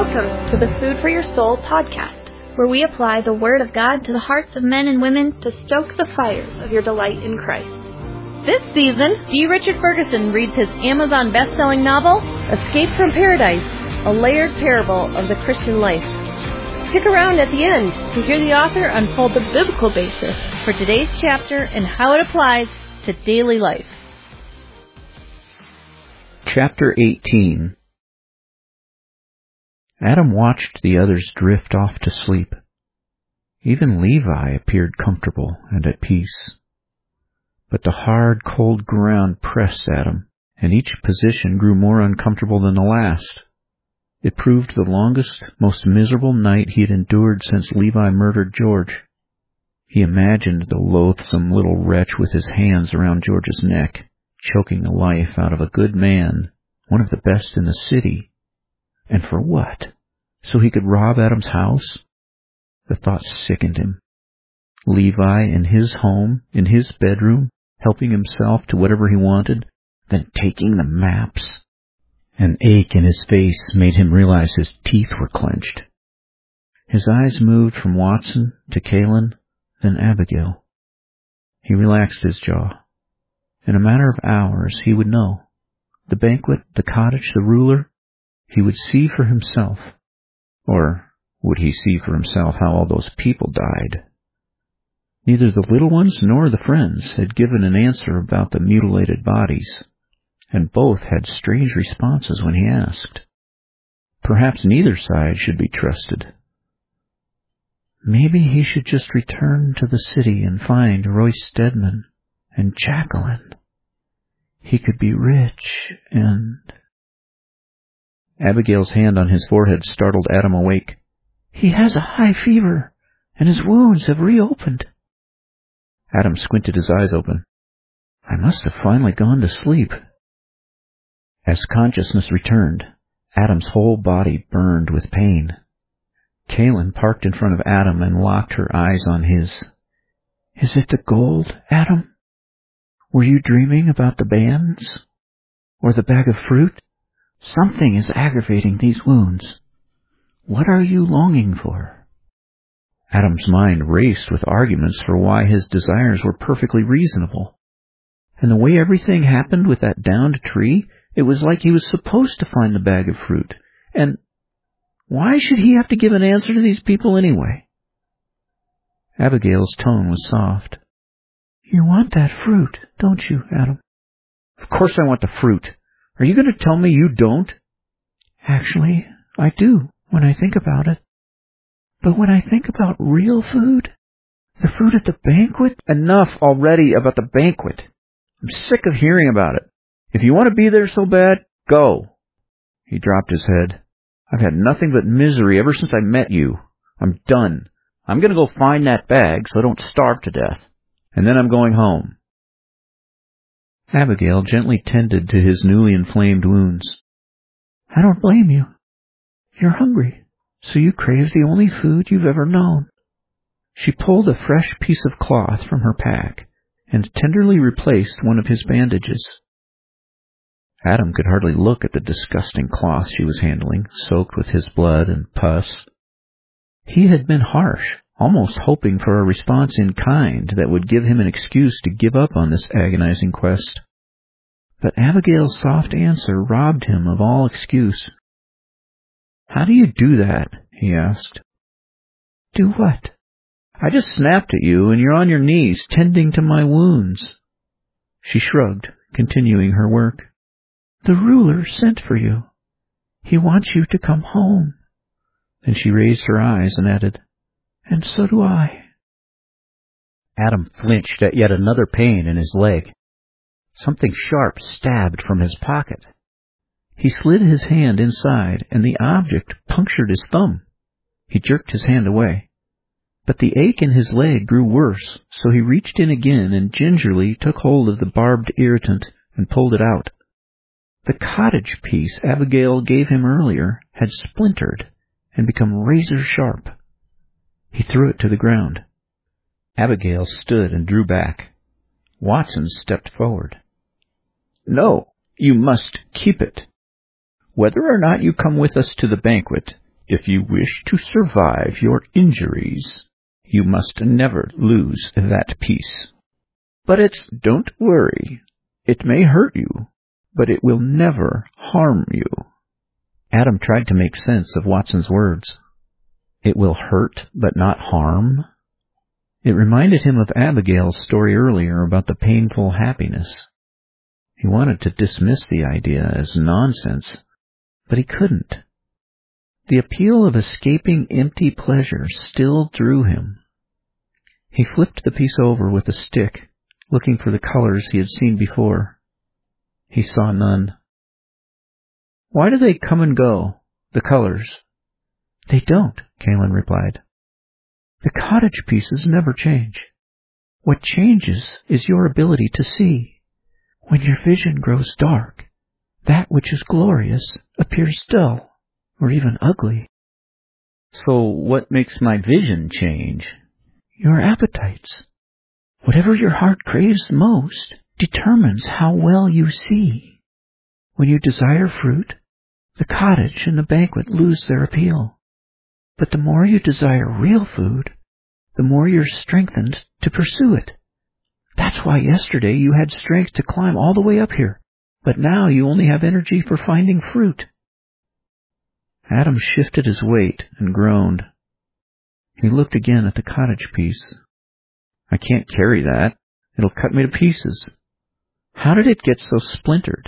Welcome to the Food for Your Soul podcast, where we apply the Word of God to the hearts of men and women to stoke the fires of your delight in Christ. This season, D. Richard Ferguson reads his Amazon best-selling novel, Escape from Paradise, a layered parable of the Christian life. Stick around at the end to hear the author unfold the biblical basis for today's chapter and how it applies to daily life. Chapter 18. Adam watched the others drift off to sleep. Even Levi appeared comfortable and at peace. But the hard, cold ground pressed Adam, and each position grew more uncomfortable than the last. It proved the longest, most miserable night he had endured since Levi murdered George. He imagined the loathsome little wretch with his hands around George's neck, choking the life out of a good man, one of the best in the city. And for what? So he could rob Adam's house? The thought sickened him. Levi in his home, in his bedroom, helping himself to whatever he wanted, then taking the maps. An ache in his face made him realize his teeth were clenched. His eyes moved from Watson to Kaylin, then Abigail. He relaxed his jaw. In a matter of hours, he would know. The banquet, the cottage, the ruler, he would see for himself. Or would he see for himself how all those people died? Neither the little ones nor the friends had given an answer about the mutilated bodies, and both had strange responses when he asked. Perhaps neither side should be trusted. Maybe he should just return to the city and find Royce Stedman and Jacqueline. He could be rich and... Abigail's hand on his forehead startled Adam awake. He has a high fever, and his wounds have reopened. Adam squinted his eyes open. I must have finally gone to sleep. As consciousness returned, Adam's whole body burned with pain. Kaylin parked in front of Adam and locked her eyes on his. Is it the gold, Adam? Were you dreaming about the bands? Or the bag of fruit? Something is aggravating these wounds. What are you longing for? Adam's mind raced with arguments for why his desires were perfectly reasonable. And the way everything happened with that downed tree, it was like he was supposed to find the bag of fruit. And why should he have to give an answer to these people anyway? Abigail's tone was soft. You want that fruit, don't you, Adam? Of course I want the fruit. Are you going to tell me you don't? Actually, I do, when I think about it. But when I think about real food, the food at the banquet... Enough already about the banquet. I'm sick of hearing about it. If you want to be there so bad, go. He dropped his head. I've had nothing but misery ever since I met you. I'm done. I'm going to go find that bag so I don't starve to death. And then I'm going home. Abigail gently tended to his newly inflamed wounds. I don't blame you. You're hungry, so you crave the only food you've ever known. She pulled a fresh piece of cloth from her pack and tenderly replaced one of his bandages. Adam could hardly look at the disgusting cloth she was handling, soaked with his blood and pus. He had been harsh, almost hoping for a response in kind that would give him an excuse to give up on this agonizing quest. But Abigail's soft answer robbed him of all excuse. How do you do that? He asked. Do what? I just snapped at you and you're on your knees tending to my wounds. She shrugged, continuing her work. The ruler sent for you. He wants you to come home. Then she raised her eyes and added, and so do I. Adam flinched at yet another pain in his leg. Something sharp stabbed from his pocket. He slid his hand inside, and the object punctured his thumb. He jerked his hand away. But the ache in his leg grew worse, so he reached in again and gingerly took hold of the barbed irritant and pulled it out. The cottage piece Abigail gave him earlier had splintered and become razor-sharp. He threw it to the ground. Abigail stood and drew back. Watson stepped forward. No, you must keep it. Whether or not you come with us to the banquet, If you wish to survive your injuries, you must never lose that piece. But don't worry. It may hurt you, but it will never harm you. Adam tried to make sense of Watson's words. It will hurt, but not harm? It reminded him of Abigail's story earlier about the painful happiness. He wanted to dismiss the idea as nonsense, but he couldn't. The appeal of escaping empty pleasure still drew him. He flipped the piece over with a stick, looking for the colors he had seen before. He saw none. Why do they come and go, the colors? They don't, Kalin replied. The cottage pieces never change. What changes is your ability to see. When your vision grows dark, that which is glorious appears dull, or even ugly. So what makes my vision change? Your appetites. Whatever your heart craves most determines how well you see. When you desire fruit, the cottage and the banquet lose their appeal. But the more you desire real food, the more you're strengthened to pursue it. That's why yesterday you had strength to climb all the way up here, but now you only have energy for finding fruit. Adam shifted his weight and groaned. He looked again at the cottage piece. I can't carry that. It'll cut me to pieces. How did it get so splintered?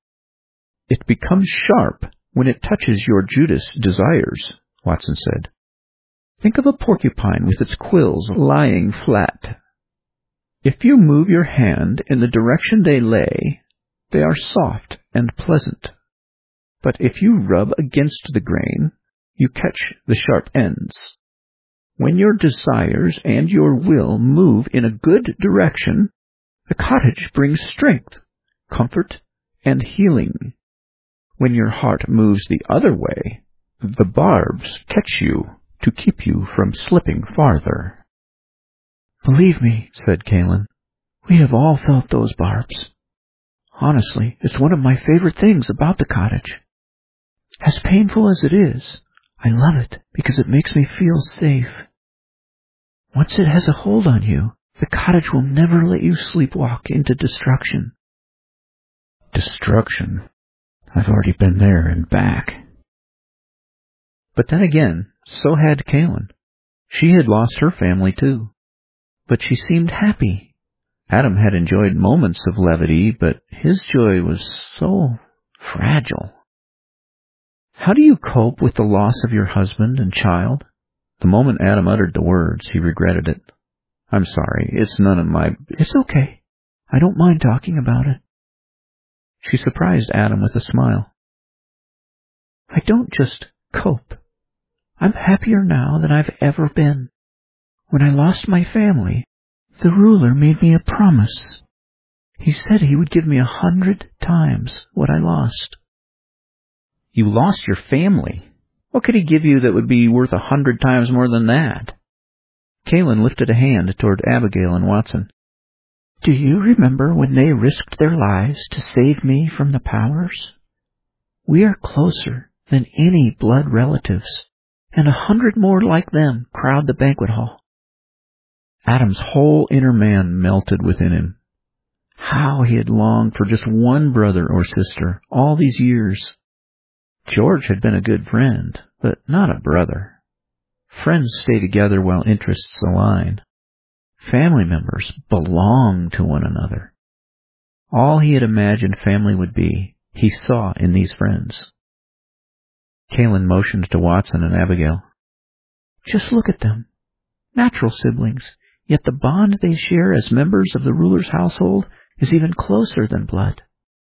It becomes sharp when it touches your Judas desires, Watson said. Think of a porcupine with its quills lying flat. If you move your hand in the direction they lay, they are soft and pleasant. But if you rub against the grain, you catch the sharp ends. When your desires and your will move in a good direction, the cottage brings strength, comfort, and healing. When your heart moves the other way, the barbs catch you to keep you from slipping farther. Believe me, said Kalin, we have all felt those barbs. Honestly, it's one of my favorite things about the cottage. As painful as it is, I love it because it makes me feel safe. Once it has a hold on you, the cottage will never let you sleepwalk into destruction. Destruction? I've already been there and back. But then again, so had Kalin. She had lost her family too. But she seemed happy. Adam had enjoyed moments of levity, but his joy was so fragile. How do you cope with the loss of your husband and child? The moment Adam uttered the words, he regretted it. I'm sorry, it's none of my... It's okay. I don't mind talking about it. She surprised Adam with a smile. I don't just cope. I'm happier now than I've ever been. When I lost my family, the ruler made me a promise. He said he would give me 100 times what I lost. You lost your family? What could he give you that would be worth 100 times more than that? Kalin lifted a hand toward Abigail and Watson. Do you remember when they risked their lives to save me from the powers? We are closer than any blood relatives, and 100 more like them crowd the banquet hall. Adam's whole inner man melted within him. How he had longed for just one brother or sister all these years. George had been a good friend, but not a brother. Friends stay together while interests align. Family members belong to one another. All he had imagined family would be, he saw in these friends. Kalin motioned to Watson and Abigail. Just look at them. Natural siblings, yet the bond they share as members of the ruler's household is even closer than blood.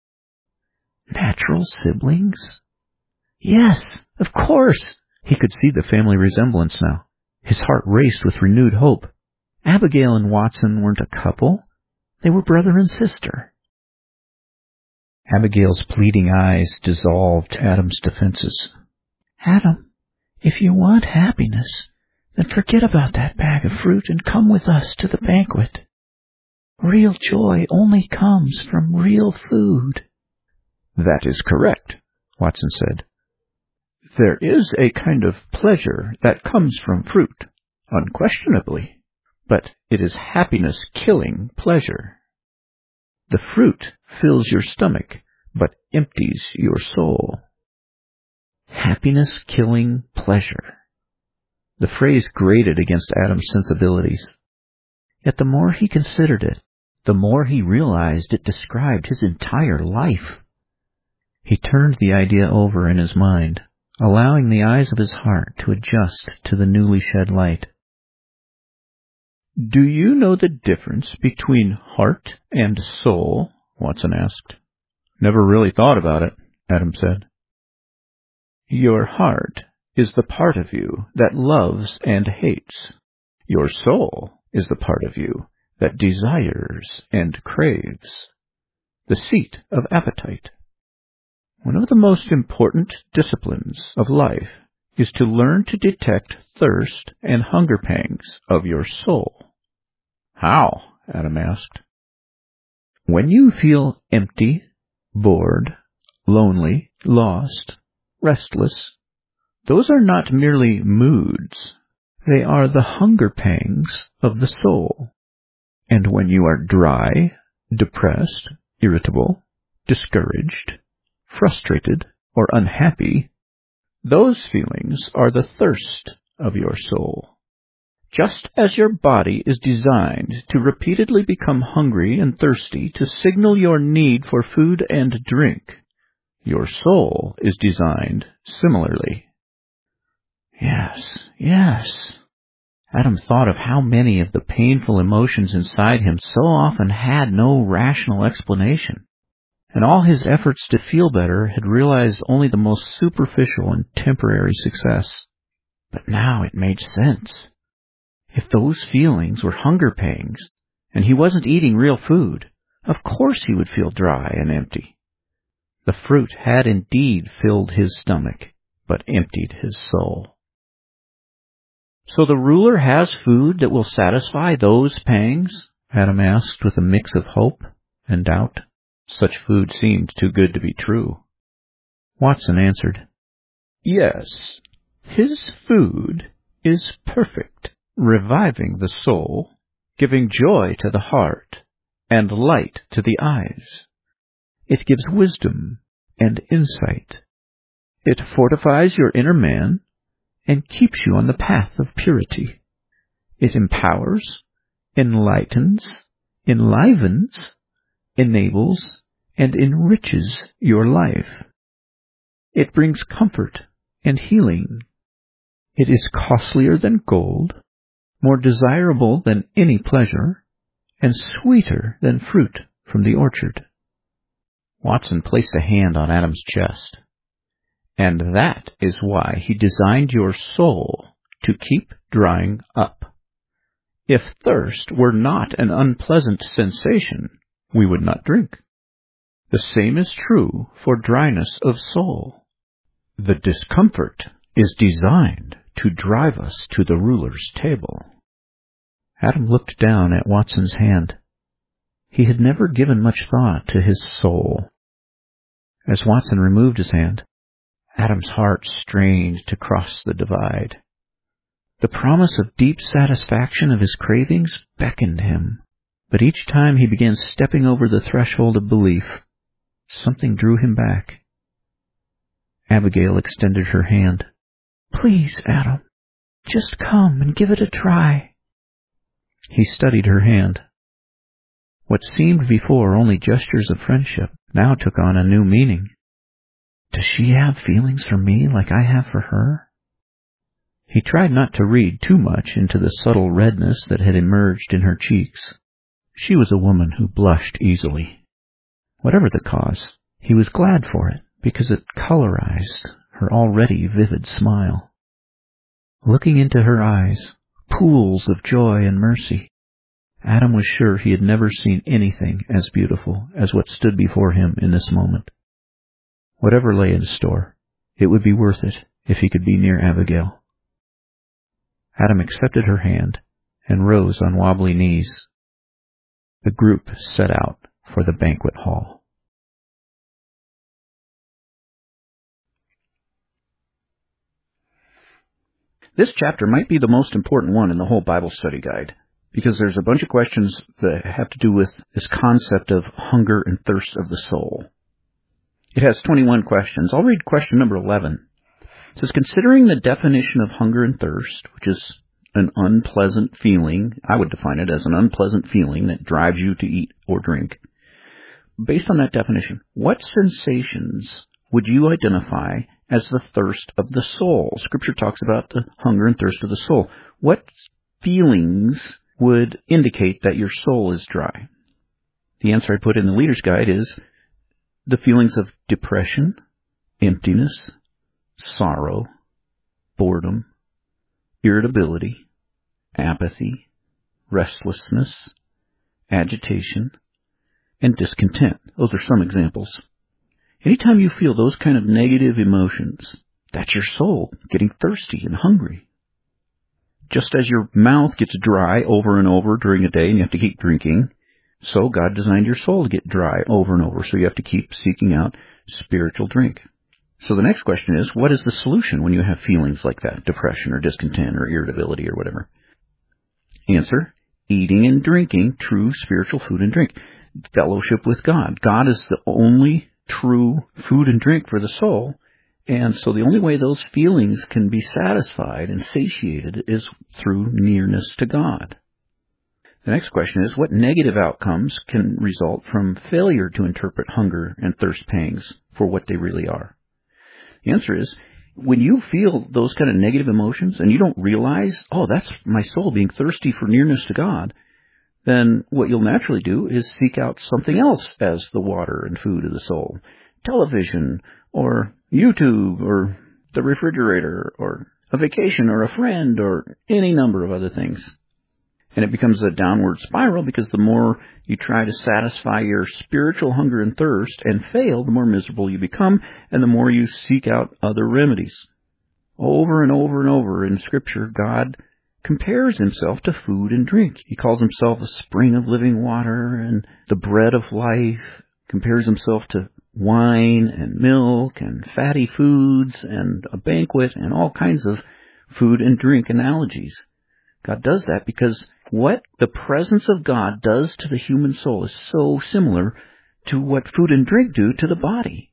Natural siblings? Yes, of course. He could see the family resemblance now. His heart raced with renewed hope. Abigail and Watson weren't a couple. They were brother and sister. Abigail's pleading eyes dissolved Adam's defenses. Adam, if you want happiness, then forget about that bag of fruit and come with us to the banquet. Real joy only comes from real food. That is correct, Watson said. There is a kind of pleasure that comes from fruit, unquestionably, but it is happiness-killing pleasure. The fruit fills your stomach, but empties your soul. Happiness-killing pleasure. The phrase grated against Adam's sensibilities. Yet the more he considered it, the more he realized it described his entire life. He turned the idea over in his mind, allowing the eyes of his heart to adjust to the newly shed light. "Do you know the difference between heart and soul?" Watson asked. "Never really thought about it," Adam said. "Your heart is the part of you that loves and hates. Your soul is the part of you that desires and craves, the seat of appetite. One of the most important disciplines of life is to learn to detect thirst and hunger pangs of your soul." "How?" Adam asked. "When you feel empty, bored, lonely, lost, restless, those are not merely moods. They are the hunger pangs of the soul. And when you are dry, depressed, irritable, discouraged, frustrated, or unhappy, those feelings are the thirst of your soul. Just as your body is designed to repeatedly become hungry and thirsty to signal your need for food and drink, your soul is designed similarly." Yes. Adam thought of how many of the painful emotions inside him so often had no rational explanation, and all his efforts to feel better had realized only the most superficial and temporary success. But now it made sense. If those feelings were hunger pangs, and he wasn't eating real food, of course he would feel dry and empty. The fruit had indeed filled his stomach, but emptied his soul. "So the ruler has food that will satisfy those pangs?" Adam asked with a mix of hope and doubt. Such food seemed too good to be true. Watson answered, "Yes, his food is perfect, reviving the soul, giving joy to the heart, and light to the eyes. It gives wisdom and insight. It fortifies your inner man and keeps you on the path of purity. It empowers, enlightens, enlivens, enables, and enriches your life. It brings comfort and healing. It is costlier than gold, more desirable than any pleasure, and sweeter than fruit from the orchard." Watson placed a hand on Adam's chest. "And that is why he designed your soul to keep drying up. If thirst were not an unpleasant sensation, we would not drink. The same is true for dryness of soul. The discomfort is designed to drive us to the ruler's table." Adam looked down at Watson's hand. He had never given much thought to his soul. As Watson removed his hand, Adam's heart strained to cross the divide. The promise of deep satisfaction of his cravings beckoned him, but each time he began stepping over the threshold of belief, something drew him back. Abigail extended her hand. "Please, Adam, just come and give it a try." He studied her hand. What seemed before only gestures of friendship now took on a new meaning. Does she have feelings for me like I have for her? He tried not to read too much into the subtle redness that had emerged in her cheeks. She was a woman who blushed easily. Whatever the cause, he was glad for it because it colorized her already vivid smile. Looking into her eyes, pools of joy and mercy, Adam was sure he had never seen anything as beautiful as what stood before him in this moment. Whatever lay in store, it would be worth it if he could be near Abigail. Adam accepted her hand and rose on wobbly knees. The group set out for the banquet hall. This chapter might be the most important one in the whole Bible study guide, because there's a bunch of questions that have to do with this concept of hunger and thirst of the soul. It has 21 questions. I'll read question number 11. It says, considering the definition of hunger and thirst, which is an unpleasant feeling, I would define it as an unpleasant feeling that drives you to eat or drink. Based on that definition, what sensations would you identify as the thirst of the soul? Scripture talks about the hunger and thirst of the soul. What feelings would indicate that your soul is dry? The answer I put in the Leader's Guide is the feelings of depression, emptiness, sorrow, boredom, irritability, apathy, restlessness, agitation, and discontent. Those are some examples. Anytime you feel those kind of negative emotions, that's your soul getting thirsty and hungry. Just as your mouth gets dry over and over during a day and you have to keep drinking, so God designed your soul to get dry over and over, so you have to keep seeking out spiritual drink. So the next question is, what is the solution when you have feelings like that, depression or discontent or irritability or whatever? Answer, eating and drinking true spiritual food and drink. Fellowship with God. God is the only true food and drink for the soul, and so the only way those feelings can be satisfied and satiated is through nearness to God. The next question is, what negative outcomes can result from failure to interpret hunger and thirst pangs for what they really are? The answer is, when you feel those kind of negative emotions and you don't realize, oh, that's my soul being thirsty for nearness to God, then what you'll naturally do is seek out something else as the water and food of the soul. Television, or YouTube, or the refrigerator, or a vacation, or a friend, or any number of other things. And it becomes a downward spiral because the more you try to satisfy your spiritual hunger and thirst and fail, the more miserable you become, and the more you seek out other remedies. Over and over and over in Scripture, God compares himself to food and drink. He calls himself a spring of living water and the bread of life, compares himself to wine and milk and fatty foods and a banquet and all kinds of food and drink analogies. God does that because what the presence of God does to the human soul is so similar to what food and drink do to the body.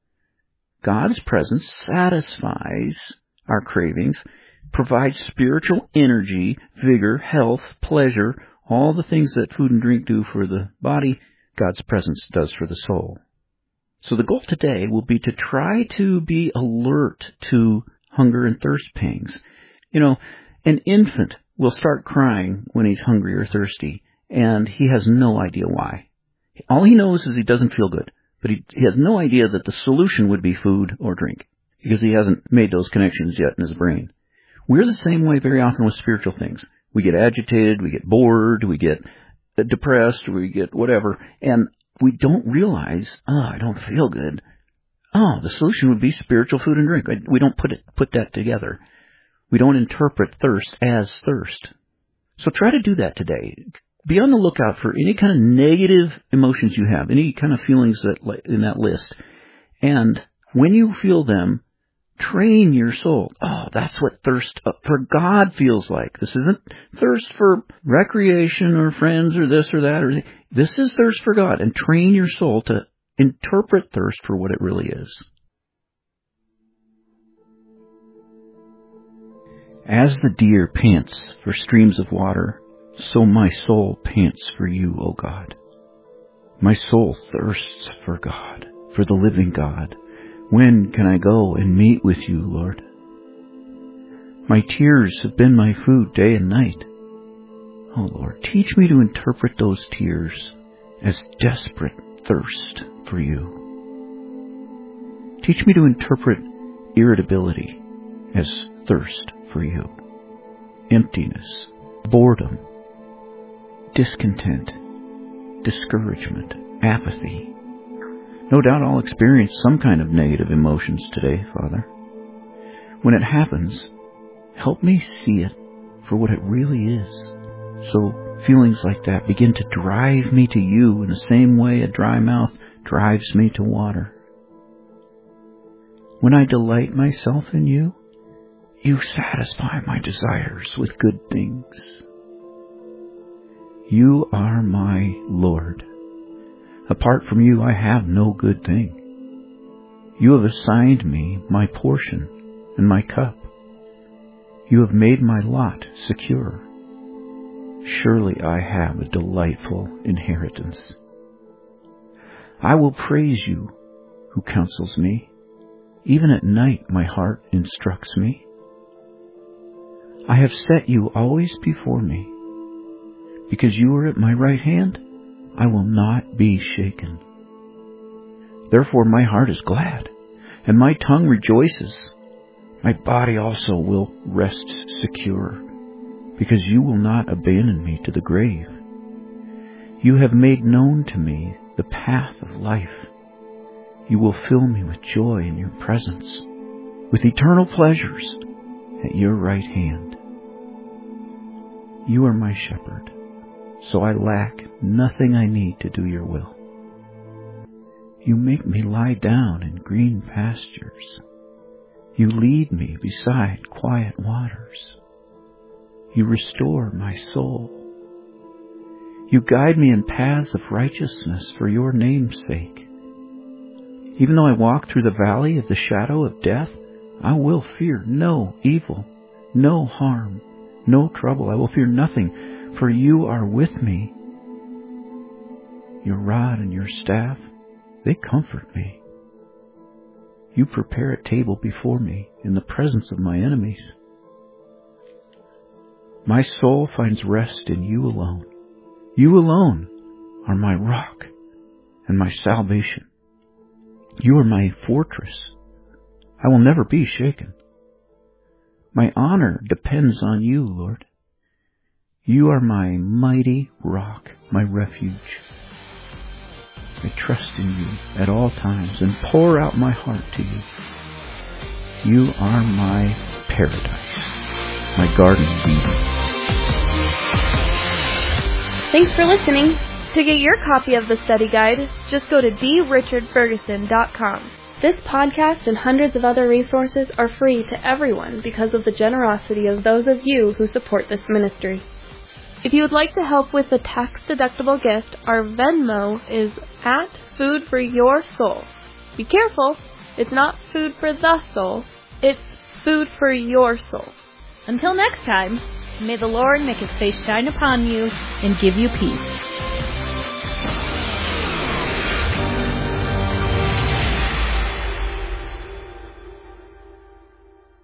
God's presence satisfies our cravings, provides spiritual energy, vigor, health, pleasure, all the things that food and drink do for the body, God's presence does for the soul. So the goal today will be to try to be alert to hunger and thirst pangs. You know, an infant will start crying when he's hungry or thirsty, and he has no idea why. All he knows is he doesn't feel good, but he has no idea that the solution would be food or drink, because he hasn't made those connections yet in his brain. We're the same way very often with spiritual things. We get agitated, we get bored, we get depressed, we get whatever, and we don't realize, I don't feel good. The solution would be spiritual food and drink. We don't put that together. We don't interpret thirst as thirst. So try to do that today. Be on the lookout for any kind of negative emotions you have, any kind of feelings that in that list. And when you feel them, train your soul. That's what thirst for God feels like. This isn't thirst for recreation or friends or this or that. This is thirst for God. And train your soul to interpret thirst for what it really is. As the deer pants for streams of water, so my soul pants for you, O God. My soul thirsts for God, for the living God. When can I go and meet with you, Lord? My tears have been my food day and night. Oh, Lord, teach me to interpret those tears as desperate thirst for you. Teach me to interpret irritability as thirst for you, emptiness, boredom, discontent, discouragement, apathy. No doubt I'll experience some kind of negative emotions today, Father. When it happens, help me see it for what it really is. So feelings like that begin to drive me to you in the same way a dry mouth drives me to water. When I delight myself in you, you satisfy my desires with good things. You are my Lord. Apart from you, I have no good thing. You have assigned me my portion and my cup. You have made my lot secure. Surely I have a delightful inheritance. I will praise you who counsels me. Even at night my heart instructs me. I have set you always before me. Because you are at my right hand, I will not be shaken. Therefore my heart is glad, and my tongue rejoices. My body also will rest secure, because you will not abandon me to the grave. You have made known to me the path of life. You will fill me with joy in your presence, with eternal pleasures at your right hand. You are my shepherd, so I lack nothing I need to do your will. You make me lie down in green pastures. You lead me beside quiet waters. You restore my soul. You guide me in paths of righteousness for your name's sake. Even though I walk through the valley of the shadow of death, I will fear no evil, no harm, no trouble. I will fear nothing, for you are with me. Your rod and your staff, they comfort me. You prepare a table before me in the presence of my enemies. My soul finds rest in you alone. You alone are my rock and my salvation. You are my fortress. I will never be shaken. My honor depends on you, Lord. You are my mighty rock, my refuge. I trust in you at all times and pour out my heart to you. You are my paradise, my garden of Eden. Thanks for listening. To get your copy of the study guide, just go to drichardferguson.com. This podcast and hundreds of other resources are free to everyone because of the generosity of those of you who support this ministry. If you would like to help with a tax-deductible gift, our Venmo is @foodforyoursoul. Be careful, it's not food for the soul, it's food for your soul. Until next time, may the Lord make his face shine upon you and give you peace.